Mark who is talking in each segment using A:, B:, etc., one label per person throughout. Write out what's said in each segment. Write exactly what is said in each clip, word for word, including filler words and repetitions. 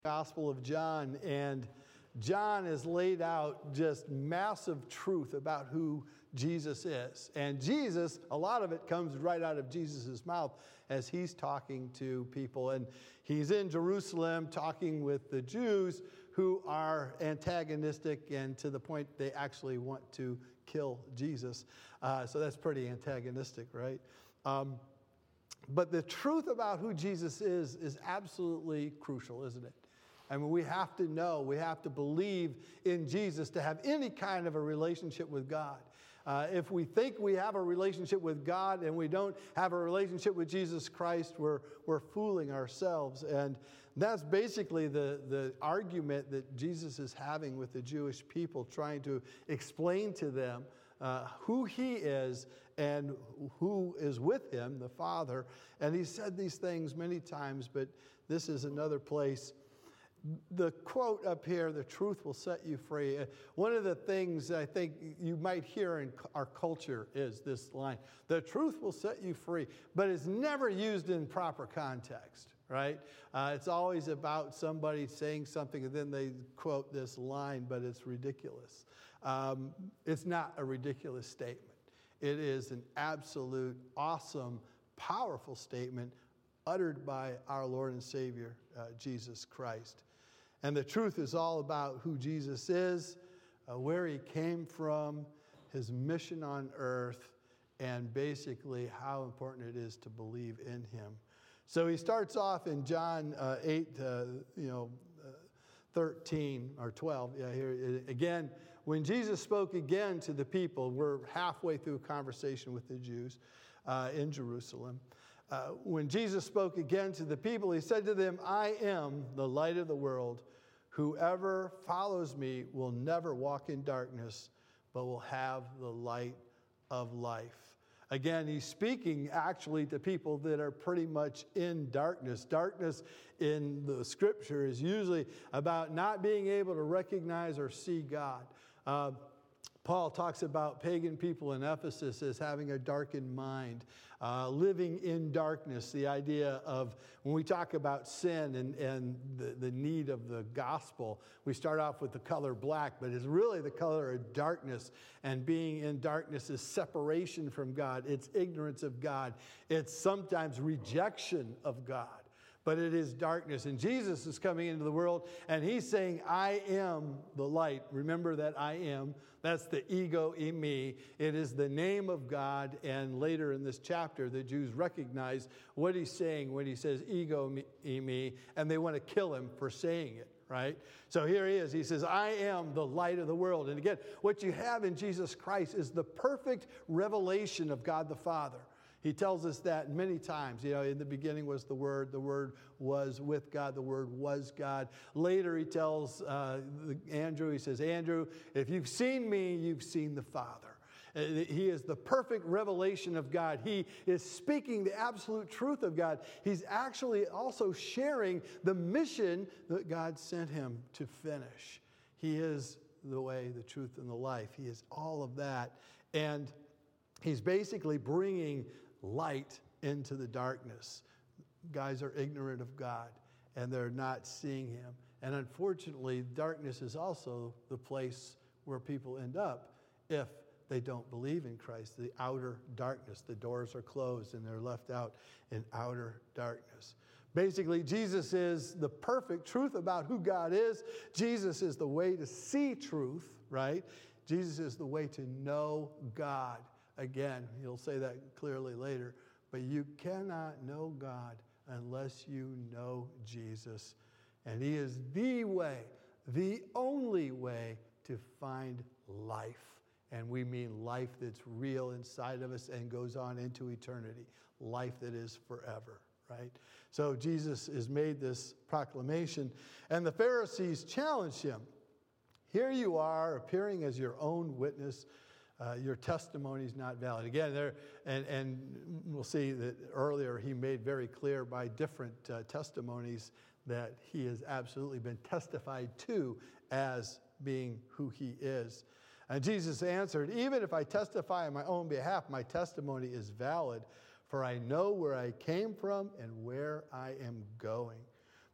A: Gospel of John, and John has laid out just massive truth about who Jesus is. And Jesus, a lot of it comes right out of Jesus' mouth as he's talking to people. And he's in Jerusalem talking with the Jews who are antagonistic and to the point they actually want to kill Jesus. Uh, so that's pretty antagonistic, right? Um, but the truth about who Jesus is is absolutely crucial, isn't it? I mean, we have to know, we have to believe in Jesus to have any kind of a relationship with God. Uh, if we think we have a relationship with God and we don't have a relationship with Jesus Christ, we're, we're fooling ourselves. And that's basically the, the argument that Jesus is having with the Jewish people, trying to explain to them uh, who he is and who is with him, the Father. And he said these things many times, but this is another place. The quote up here, "The truth will set you free." One of the things I think you might hear in our culture is this line, "The truth will set you free," but it's never used in proper context, right? Uh, it's always about somebody saying something and then they quote this line, but it's ridiculous. Um, it's not a ridiculous statement. It is an absolute, awesome, powerful statement uttered by our Lord and Savior, uh, Jesus Christ. And the truth is all about who Jesus is, uh, where he came from, his mission on earth, and basically how important it is to believe in him. So he starts off in John uh, eight, uh, you know, uh, thirteen or twelve. Yeah, here again, when Jesus spoke again to the people, we're halfway through a conversation with the Jews uh, in Jerusalem. Uh, when Jesus spoke again to the people, he said to them, "I am the light of the world. Whoever follows me will never walk in darkness, but will have the light of life." Again, he's speaking actually to people that are pretty much in darkness. Darkness in the scripture is usually about not being able to recognize or see God. Uh, Paul talks about pagan people in Ephesus as having a darkened mind, uh, living in darkness. The idea of when we talk about sin and, and the, the need of the gospel, we start off with the color black, but it's really the color of darkness. And being in darkness is separation from God. It's ignorance of God. It's sometimes rejection of God. But it is darkness. And Jesus is coming into the world and he's saying, "I am the light." Remember that I am. That's the ego in me. It is the name of God. And later in this chapter, the Jews recognize what he's saying when he says ego in me, and they want to kill him for saying it. Right? So here he is. He says, "I am the light of the world." And again, what you have in Jesus Christ is the perfect revelation of God the Father. He tells us that many times. You know, in the beginning was the Word. The Word was with God. The Word was God. Later he tells uh, Andrew, he says, "Andrew, if you've seen me, you've seen the Father." He is the perfect revelation of God. He is speaking the absolute truth of God. He's actually also sharing the mission that God sent him to finish. He is the way, the truth, and the life. He is all of that. And he's basically bringing light into the darkness. Guys are ignorant of God and they're not seeing him. And unfortunately, darkness is also the place where people end up if they don't believe in Christ. The outer darkness. The doors are closed and they're left out in outer darkness. Basically, Jesus is the perfect truth about who God is. Jesus is the way to see truth, right? Jesus is the way to know God. Again, he'll say that clearly later. But you cannot know God unless you know Jesus. And he is the way, the only way to find life. And we mean life that's real inside of us and goes on into eternity. Life that is forever, right? So Jesus has made this proclamation. And the Pharisees challenged him. "Here you are appearing as your own witness. Uh, your testimony is not valid." Again, there, and, and we'll see that earlier he made very clear by different uh, testimonies that he has absolutely been testified to as being who he is. And Jesus answered, "Even if I testify on my own behalf, my testimony is valid, for I know where I came from and where I am going.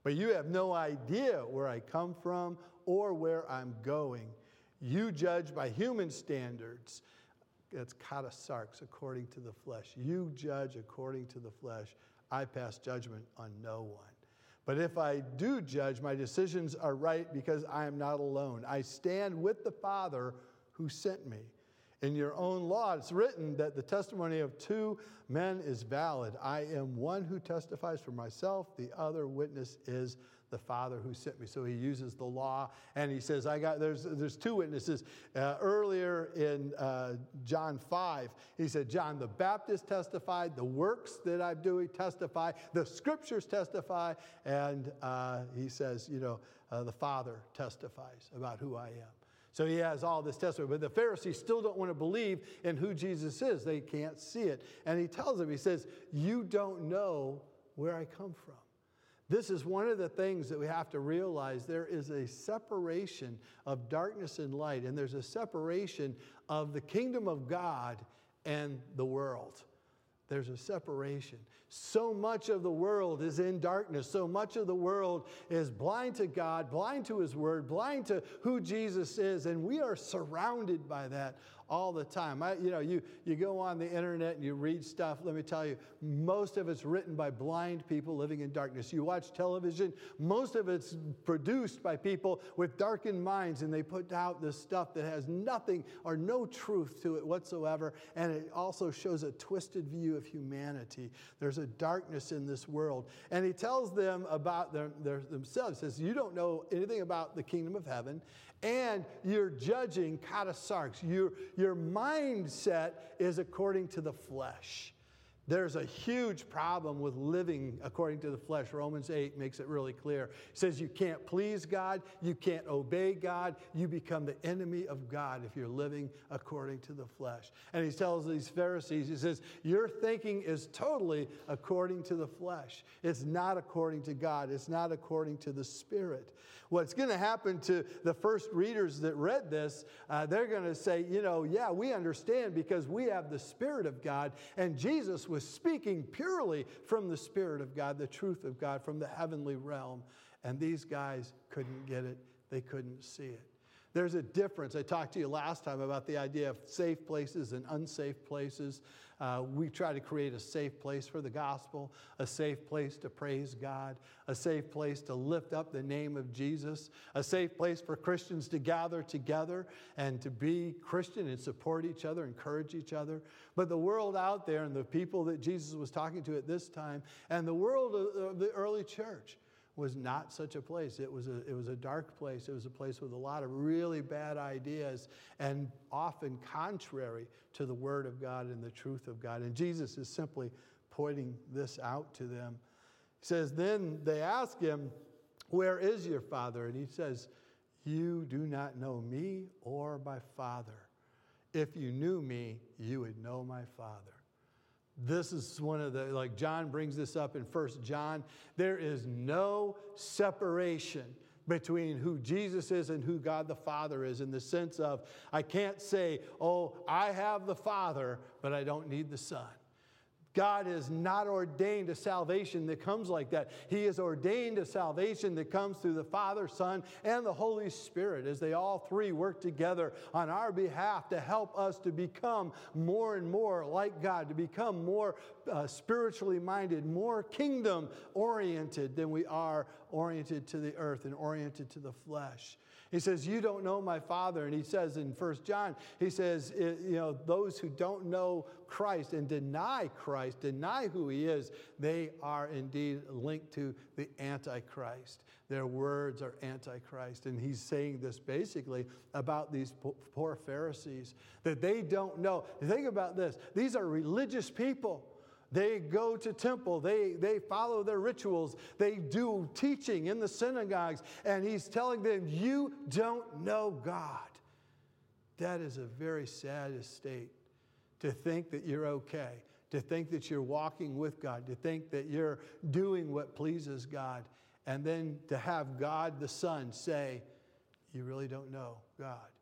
A: but you have no idea where I come from or where I'm going. You judge by human standards. That's katasarx, according to the flesh. You judge according to the flesh. I pass judgment on no one. But if I do judge, my decisions are right because I am not alone. I stand with the Father who sent me. In your own law, it's written that the testimony of two men is valid. I am one who testifies for myself. The other witness is the Father who sent me. So he uses the law, and he says, "I got." There's there's two witnesses. Uh, earlier in uh, John five, he said, "John the Baptist testified. The works that I'm doing testify. The Scriptures testify." And uh, he says, "You know, uh, the Father testifies about who I am." So he has all this testimony. But the Pharisees still don't want to believe in who Jesus is. They can't see it. And he tells them, he says, "You don't know where I come from." This is one of the things that we have to realize. There is a separation of darkness and light, and there's a separation of the kingdom of God and the world. There's a separation. So much of the world is in darkness. So much of the world is blind to God, blind to His Word, blind to who Jesus is, and we are surrounded by that all the time. I, you know, you, you go on the internet and you read stuff. Let me tell you, most of it's written by blind people living in darkness. You watch television, most of it's produced by people with darkened minds, and they put out this stuff that has nothing or no truth to it whatsoever, and it also shows a twisted view of humanity. There's a darkness in this world. And he tells them about their, their, themselves. He says, you don't know anything about the kingdom of heaven, and you're judging katasarx. Your, your mindset is according to the flesh. There's a huge problem with living according to the flesh. Romans eight makes it really clear. It says you can't please God, you can't obey God, you become the enemy of God if you're living according to the flesh. And he tells these Pharisees, he says, your thinking is totally according to the flesh. It's not according to God. It's not according to the Spirit. What's going to happen to the first readers that read this, uh, they're going to say, you know, yeah, we understand because we have the Spirit of God, and Jesus was speaking purely from the Spirit of God, the truth of God, from the heavenly realm. And these guys couldn't get it. They couldn't see it. There's a difference. I talked to you last time about the idea of safe places and unsafe places. Uh, we try to create a safe place for the gospel, a safe place to praise God, a safe place to lift up the name of Jesus, a safe place for Christians to gather together and to be Christian and support each other, encourage each other. But the world out there and the people that Jesus was talking to at this time and the world of the early church was not such a place. It was a, it was a dark place. It was a place with a lot of really bad ideas and often contrary to the Word of God and the truth of God. And Jesus is simply pointing this out to them. He says, then they ask him, where is your Father? And he says, you do not know me or my Father. If you knew me, you would know my Father. This is one of the, like John brings this up in First John. There is no separation between who Jesus is and who God the Father is, in the sense of, I can't say, oh, I have the Father, but I don't need the Son. God has not ordained a salvation that comes like that. He has ordained a salvation that comes through the Father, Son, and the Holy Spirit, as they all three work together on our behalf to help us to become more and more like God, to become more uh, spiritually minded, more kingdom-oriented than we are oriented to the earth and oriented to the flesh. He says, you don't know my Father. And he says in First John, he says, you know, those who don't know Christ and deny Christ, deny who he is, they are indeed linked to the Antichrist. Their words are Antichrist. And he's saying this basically about these poor Pharisees, that they don't know. Think about this. These are religious people. They go to temple. They, they follow their rituals. They do teaching in the synagogues. And he's telling them, you don't know God. That is a very sad estate, to think that you're okay, to think that you're walking with God, to think that you're doing what pleases God, and then to have God the Son say, you really don't know God.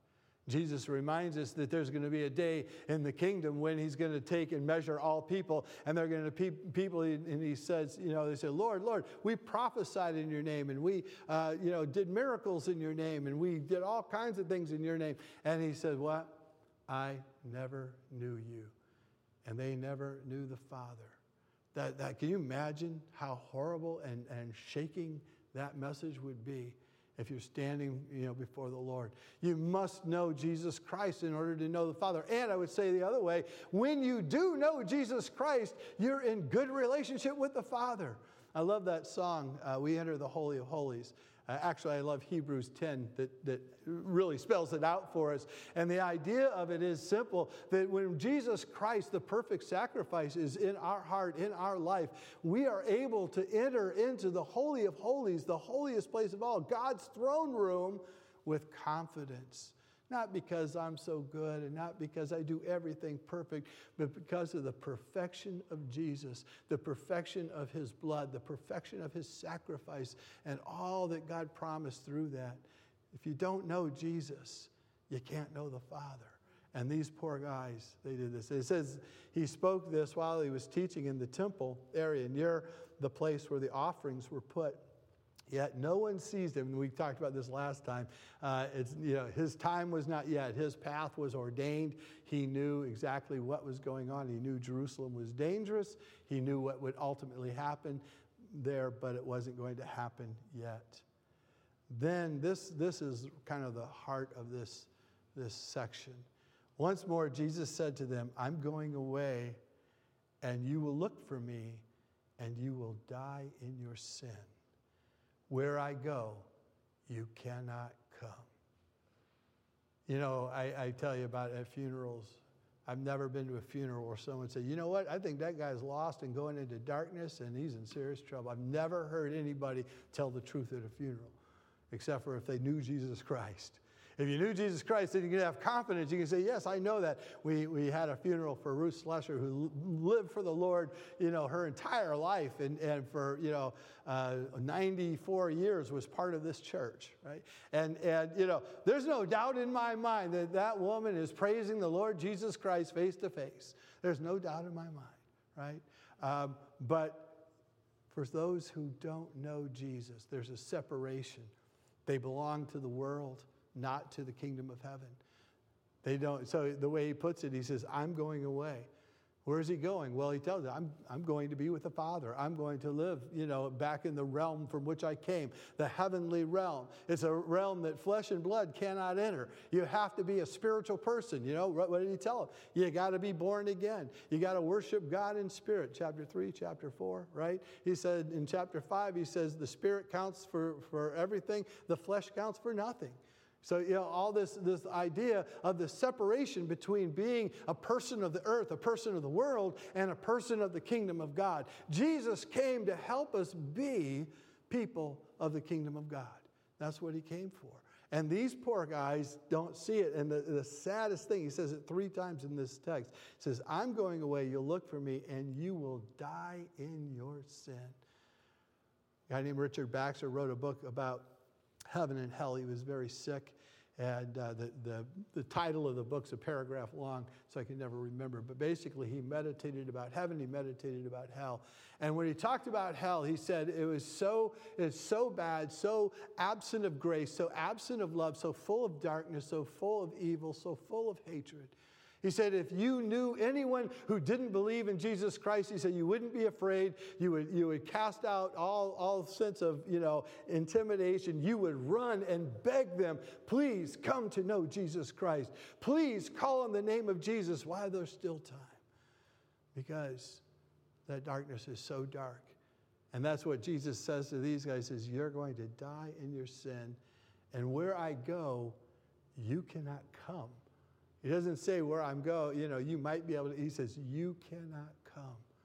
A: Jesus reminds us that there's going to be a day in the kingdom when he's going to take and measure all people, and they're going to be people, and he says, you know, they say, Lord, Lord, we prophesied in your name, and we, uh, you know, did miracles in your name, and we did all kinds of things in your name. And he said, what? I never knew you. And they never knew the Father. That, that, can you imagine how horrible and, and shaking that message would be? If you're standing, you know, before the Lord, you must know Jesus Christ in order to know the Father. And I would say the other way, when you do know Jesus Christ, you're in good relationship with the Father. I love that song, uh, We Enter the Holy of Holies. Uh, actually, I love Hebrews ten that, that really spells it out for us. And the idea of it is simple, that when Jesus Christ, the perfect sacrifice, is in our heart, in our life, we are able to enter into the Holy of Holies, the holiest place of all, God's throne room, with confidence. Not because I'm so good and not because I do everything perfect, but because of the perfection of Jesus, the perfection of his blood, the perfection of his sacrifice, and all that God promised through that. If you don't know Jesus, you can't know the Father. And these poor guys, they did this. It says he spoke this while he was teaching in the temple area near the place where the offerings were put. Yet no one sees him. And we talked about this last time. Uh, it's, you know, his time was not yet. His path was ordained. He knew exactly what was going on. He knew Jerusalem was dangerous. He knew what would ultimately happen there, but it wasn't going to happen yet. Then this, this is kind of the heart of this, this section. Once more, Jesus said to them, I'm going away, and you will look for me, and you will die in your sin. Where I go, you cannot come. You know, I, I tell you about at funerals, I've never been to a funeral where someone said, you know what, I think that guy's lost and going into darkness and he's in serious trouble. I've never heard anybody tell the truth at a funeral, except for if they knew Jesus Christ. If you knew Jesus Christ, then you can have confidence. You can say, yes, I know that. We we had a funeral for Ruth Slesher, who lived for the Lord, you know, her entire life, and, and for, you know, uh, ninety-four years was part of this church, right? And, and, you know, there's no doubt in my mind that that woman is praising the Lord Jesus Christ face to face. There's no doubt in my mind, right? Um, but for those who don't know Jesus, there's a separation. They belong to the world, not to the kingdom of heaven. They don't. So the way he puts it, he says, I'm going away. Where is he going? Well, he tells them, I'm, I'm going to be with the Father. I'm going to live, you know, back in the realm from which I came, the heavenly realm. It's a realm that flesh and blood cannot enter. You have to be a spiritual person. You know, what, what did he tell them? You got to be born again. You got to worship God in spirit. Chapter three, chapter four, right? He said in chapter five, he says the spirit counts for, for everything. The flesh counts for nothing. So, you know, all this, this idea of the separation between being a person of the earth, a person of the world, and a person of the kingdom of God. Jesus came to help us be people of the kingdom of God. That's what he came for. And these poor guys don't see it. And the, the saddest thing, he says it three times in this text. He says, I'm going away, you'll look for me, and you will die in your sin. A guy named Richard Baxter wrote a book about heaven and hell. He was very sick, and uh, the, the, the title of the book's a paragraph long, so I can never remember. But basically, he meditated about heaven, he meditated about hell. And when he talked about hell, he said it was so, it's so bad, so absent of grace, so absent of love, so full of darkness, so full of evil, so full of hatred. He said, if you knew anyone who didn't believe in Jesus Christ, he said, you wouldn't be afraid. You would, you would cast out all, all sense of, you know, intimidation. You would run and beg them, please come to know Jesus Christ. Please call on the name of Jesus while there's still time. Because that darkness is so dark. And that's what Jesus says to these guys, is you're going to die in your sin. And where I go, you cannot come. He doesn't say where I'm going, you know, you might be able to. He says, you cannot come.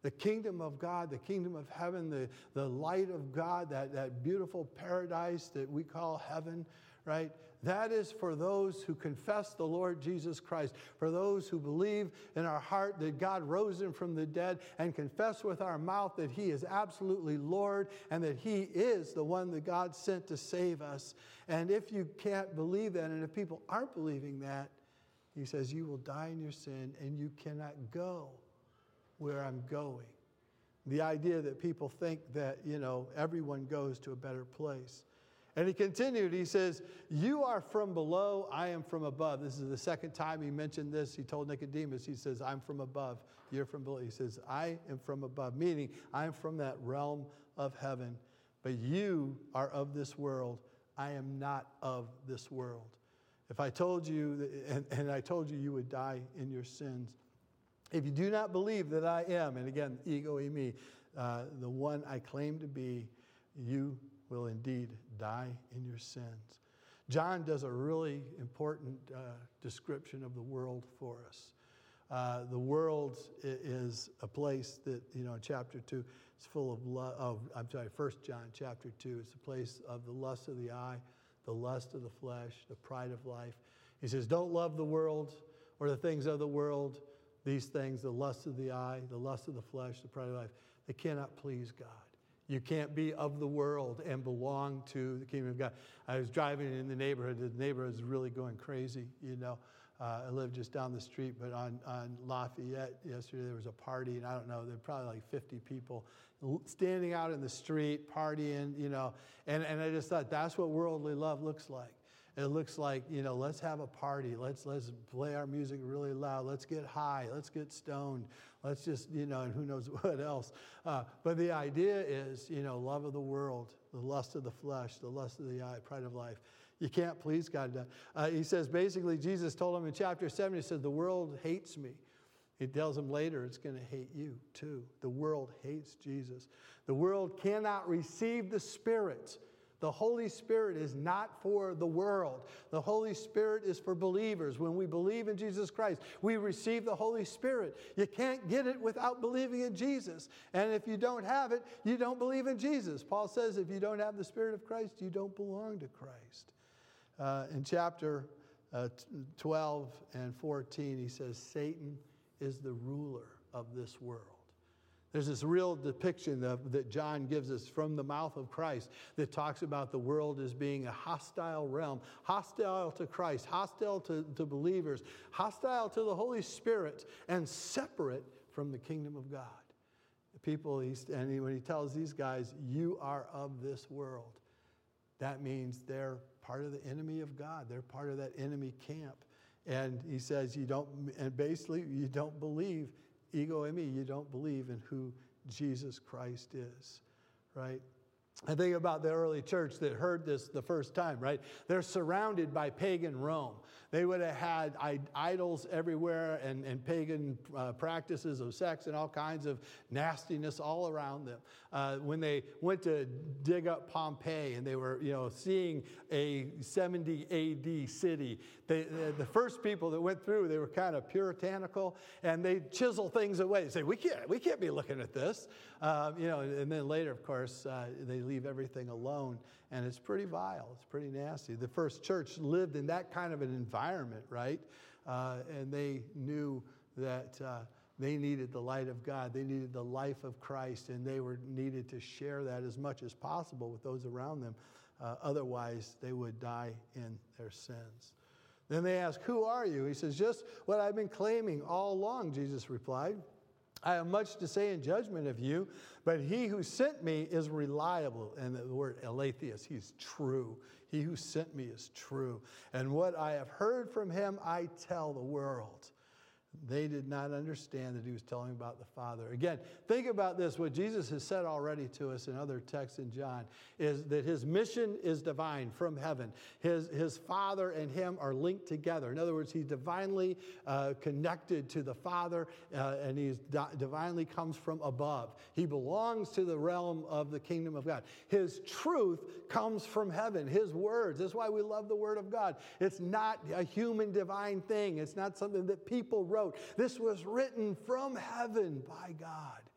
A: The kingdom of God, the kingdom of heaven, the, the light of God, that, that beautiful paradise that we call heaven, right? That is for those who confess the Lord Jesus Christ, for those who believe in our heart that God rose him from the dead and confess with our mouth that he is absolutely Lord and that he is the one that God sent to save us. And if you can't believe that, and if people aren't believing that, he says, you will die in your sin and you cannot go where I'm going. The idea that people think that, you know, everyone goes to a better place. And he continued, he says, you are from below, I am from above. This is the second time he mentioned this. He told Nicodemus, he says, I'm from above, you're from below. He says, I am from above, meaning I'm from that realm of heaven. But you are of this world. I am not of this world. If I told you, that, and, and I told you you would die in your sins, if you do not believe that I am, and again, ego e me, uh, the one I claim to be, you will indeed die in your sins. John does a really important uh, description of the world for us. Uh, the world is a place that, you know, in chapter two, it's full of, lo- of I'm sorry, First John chapter two, it's a place of the lust of the eye, the lust of the flesh, the pride of life. He says, don't love the world or the things of the world. These things, the lust of the eye, the lust of the flesh, the pride of life, they cannot please God. You can't be of the world and belong to the kingdom of God. I was driving in the neighborhood. The neighborhood is really going crazy, you know. Uh, I live just down the street, but on, on Lafayette yesterday there was a party, and I don't know, there were probably like fifty people standing out in the street, partying, you know. And, and I just thought, that's what worldly love looks like. It looks like, you know, let's have a party. Let's let's play our music really loud. Let's get high. Let's get stoned. Let's just, you know, and who knows what else. Uh, but the idea is, you know, love of the world, the lust of the flesh, the lust of the eye, pride of life. You can't please God. Uh, he says, basically, Jesus told him in chapter seven, he said, the world hates me. He tells him later it's going to hate you too. The world hates Jesus. The world cannot receive the Spirit. The Holy Spirit is not for the world. The Holy Spirit is for believers. When we believe in Jesus Christ, we receive the Holy Spirit. You can't get it without believing in Jesus. And if you don't have it, you don't believe in Jesus. Paul says if you don't have the Spirit of Christ, you don't belong to Christ. Uh, in chapter uh, twelve and fourteen, he says, Satan is the ruler of this world. There's this real depiction of, that John gives us from the mouth of Christ that talks about the world as being a hostile realm, hostile to Christ, hostile to, to believers, hostile to the Holy Spirit, and separate from the kingdom of God. The people, he's, and he, when he tells these guys, you are of this world, that means they're part of the enemy of God. They're part of that enemy camp. And he says, you don't, and basically, you don't believe ego in me, you don't believe in who Jesus Christ is, right? I think about the early church that heard this the first time, right? They're surrounded by pagan Rome. They would have had idols everywhere and, and pagan uh, practices of sex and all kinds of nastiness all around them. Uh, when they went to dig up Pompeii and they were, you know, seeing a seventy A D city, they, the first people that went through, they were kind of puritanical and they chisel things away. They say, we can't, we can't be looking at this. Um, you know, and then later, of course, uh, they leave everything alone, and it's pretty vile. It's pretty nasty. The first church lived in that kind of an environment, right? Uh, and they knew that uh, they needed the light of God. They needed the life of Christ, and they were needed to share that as much as possible with those around them. Uh, otherwise, they would die in their sins. Then they ask, who are you? He says, just what I've been claiming all along, Jesus replied. I have much to say in judgment of you, but he who sent me is reliable. And the word aletheus, he's true. He who sent me is true. And what I have heard from him, I tell the world. They did not understand that he was telling about the Father. Again, think about this. What Jesus has said already to us in other texts in John is that his mission is divine from heaven. His, his Father and him are linked together. In other words, he's divinely uh, connected to the Father, uh, and he di- divinely comes from above. He belongs to the realm of the kingdom of God. His truth comes from heaven. His words. That's why we love the Word of God. It's not a human divine thing. It's not something that people wrote. This was written from heaven by God.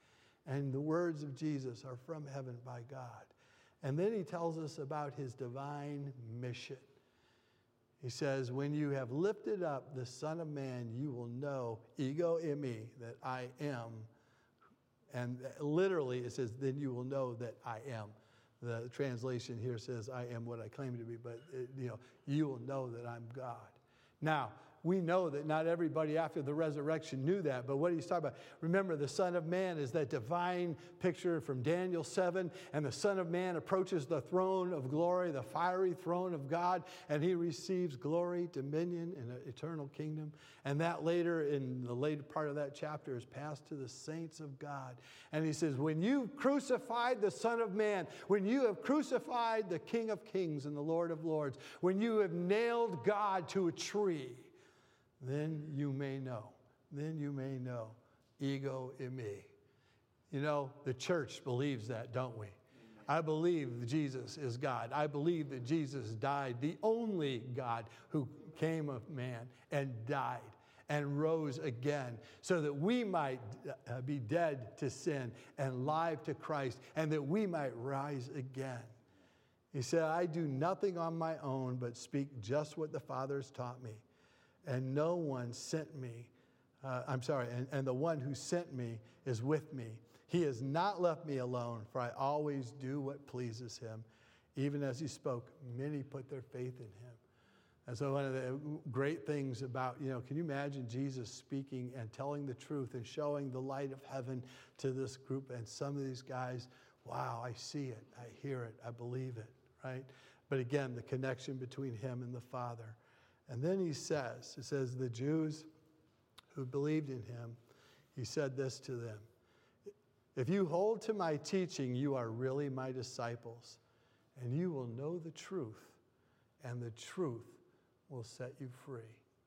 A: And the words of Jesus are from heaven by God. And then he tells us about his divine mission. He says, when you have lifted up the Son of Man, you will know, ego eimi, that I am. And literally it says, then you will know that I am. The translation here says, I am what I claim to be, but it, you know, you will know that I'm God. Now, we know that not everybody after the resurrection knew that, but what he's talking about, remember, the Son of Man is that divine picture from Daniel seven, and the Son of Man approaches the throne of glory, the fiery throne of God, and he receives glory, dominion, and an eternal kingdom. And that later, in the later part of that chapter, is passed to the saints of God. And he says, when you've crucified the Son of Man, when you have crucified the King of Kings and the Lord of Lords, when you have nailed God to a tree, then you may know, then you may know, ego eimi. You know, the church believes that, don't we? I believe that Jesus is God. I believe that Jesus died, the only God who came of man and died and rose again so that we might uh, be dead to sin and live to Christ, and that we might rise again. He said, I do nothing on my own but speak just what the Father has taught me. And no one sent me, uh, I'm sorry, and, and the one who sent me is with me. He has not left me alone, for I always do what pleases him. Even as he spoke, many put their faith in him. And so one of the great things about, you know, can you imagine Jesus speaking and telling the truth and showing the light of heaven to this group? And some of these guys, wow, I see it, I hear it, I believe it, right? But again, the connection between him and the Father. And then he says, it says, the Jews who believed in him, he said this to them, if you hold to my teaching, you are really my disciples, and you will know the truth, and the truth will set you free.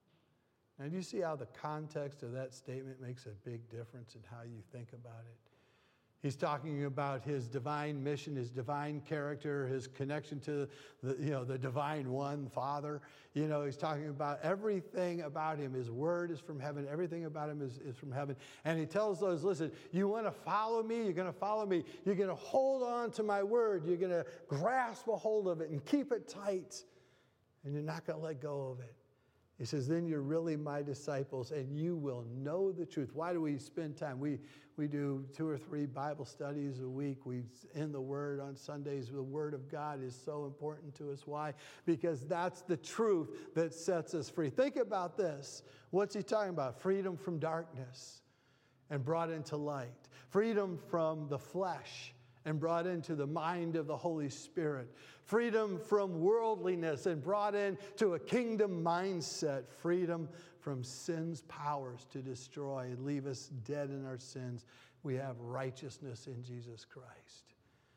A: Now, do you see how the context of that statement makes a big difference in how you think about it? He's talking about his divine mission, his divine character, his connection to the, you know, the divine one, Father. You know, he's talking about everything about him. His word is from heaven. Everything about him is, is from heaven. And he tells those, listen, you want to follow me? You're going to follow me. You're going to hold on to my word. You're going to grasp a hold of it and keep it tight. And you're not going to let go of it. He says, then you're really my disciples, and you will know the truth. Why do we spend time? We we do two or three Bible studies a week. We in the Word on Sundays. The Word of God is so important to us. Why? Because that's the truth that sets us free. Think about this. What's he talking about? Freedom from darkness and brought into light. Freedom from the flesh and brought into the mind of the Holy Spirit. Freedom from worldliness and brought into a kingdom mindset. Freedom from sin's powers to destroy and leave us dead in our sins. We have righteousness in Jesus Christ.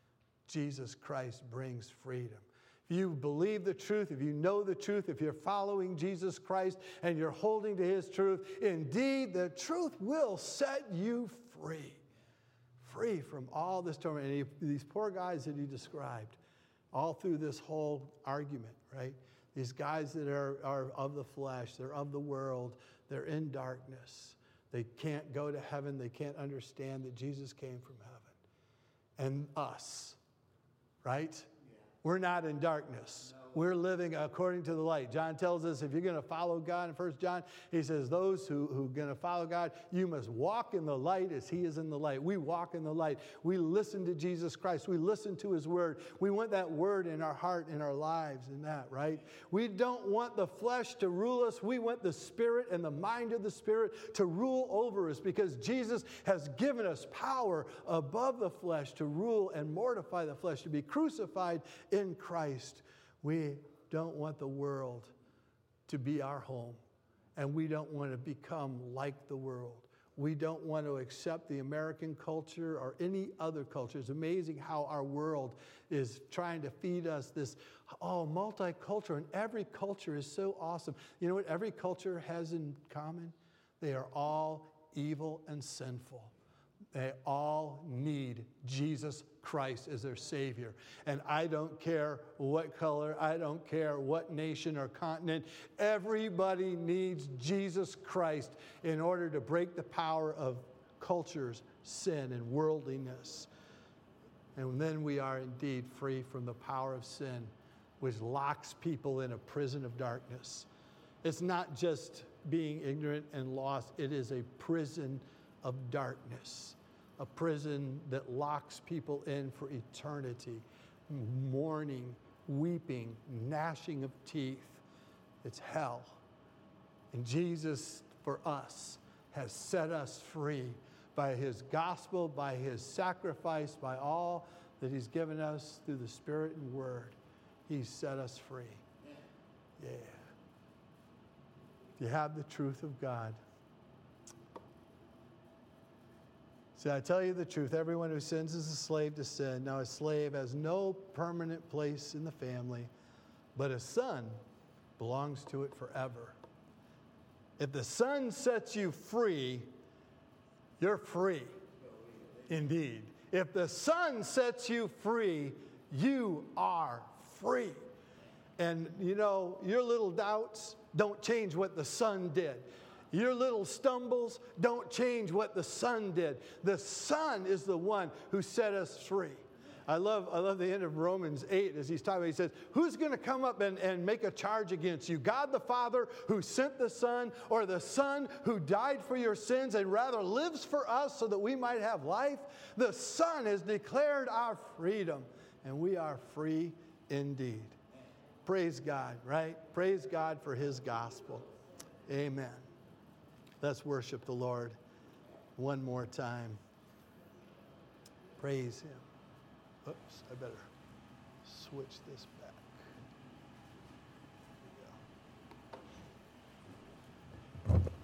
A: Jesus Christ brings freedom. If you believe the truth, if you know the truth, if you're following Jesus Christ and you're holding to his truth, indeed the truth will set you free. Free from all this torment. And he, these poor guys that he described all through this whole argument, right? These guys that are, are of the flesh, they're of the world, they're in darkness. They can't go to heaven. They can't understand that Jesus came from heaven. And us, right? Yeah. We're not in darkness. No. We're living according to the light. John tells us if you're going to follow God in First John, he says those who, who are going to follow God, you must walk in the light as he is in the light. We walk in the light. We listen to Jesus Christ. We listen to his word. We want that word in our heart, in our lives, in that, right? We don't want the flesh to rule us. We want the Spirit and the mind of the Spirit to rule over us, because Jesus has given us power above the flesh to rule and mortify the flesh, to be crucified in Christ. We don't want the world to be our home, and we don't want to become like the world. We don't want to accept the American culture or any other culture. It's amazing how our world is trying to feed us this, oh, multicultural, and every culture is so awesome. You know what every culture has in common? They are all evil and sinful. They all need Jesus Christ as their Savior. And I don't care what color, I don't care what nation or continent. Everybody needs Jesus Christ in order to break the power of cultures, sin and worldliness. And then we are indeed free from the power of sin, which locks people in a prison of darkness. It's not just being ignorant and lost. It is a prison of darkness, a prison that locks people in for eternity, mourning, weeping, gnashing of teeth. It's hell. And Jesus, for us, has set us free by his gospel, by his sacrifice, by all that he's given us through the Spirit and Word. He's set us free. Yeah. If you have the truth of God. See, I tell you the truth, everyone who sins is a slave to sin. Now, a slave has no permanent place in the family, but a son belongs to it forever. If the Son sets you free, you're free indeed. If the Son sets you free, you are free. And you know, your little doubts don't change what the Son did. Your little stumbles don't change what the Son did. The Son is the one who set us free. I love, I love the end of Romans eight as he's talking. He says, who's going to come up and, and make a charge against you? God the Father who sent the Son, or the Son who died for your sins and rather lives for us so that we might have life? The Son has declared our freedom, and we are free indeed. Praise God, right? Praise God for his gospel. Amen. Let's worship the Lord one more time. Praise him. Oops, I better switch this back. There we go.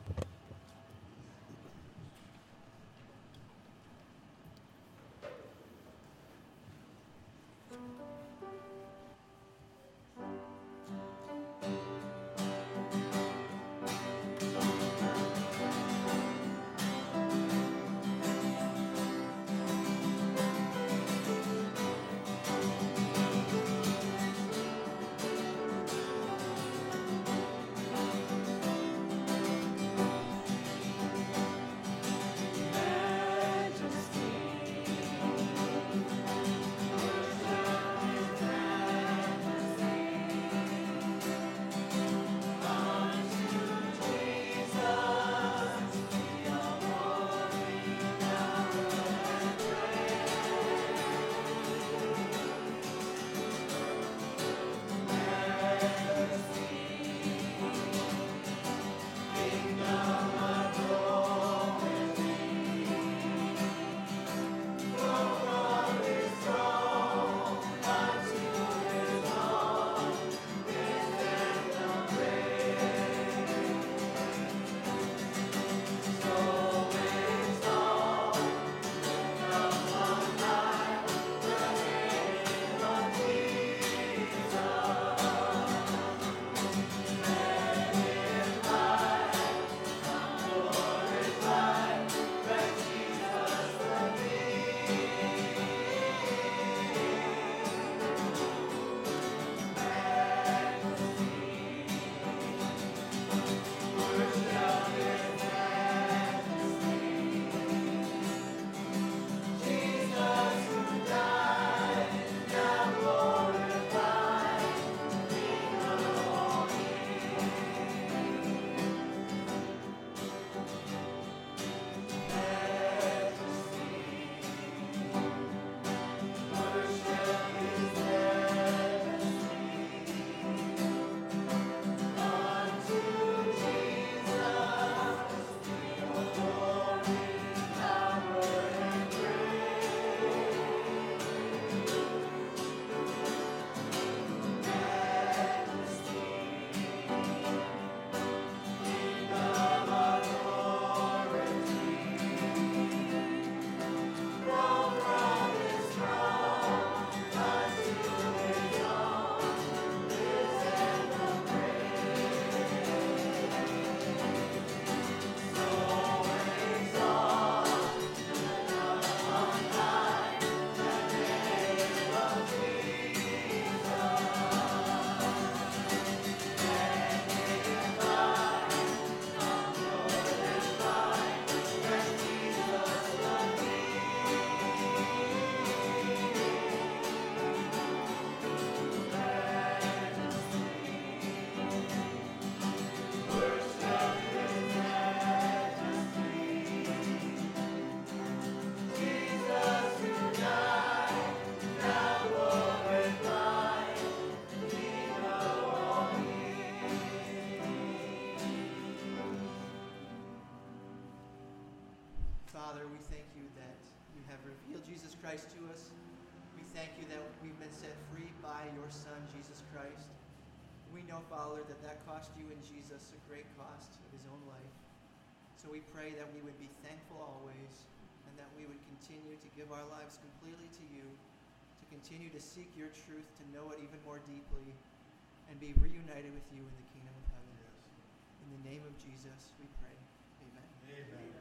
B: have revealed Jesus Christ to us. We thank you that we've been set free by your Son, Jesus Christ. We know, Father, that that cost you and Jesus a great cost of his own life. So we pray that we would be thankful always, and that we would continue to give our lives completely to you, to continue to seek your truth, to know it even more deeply, and be reunited with you in the kingdom of heaven. In the name of Jesus, we pray. Amen.
A: Amen.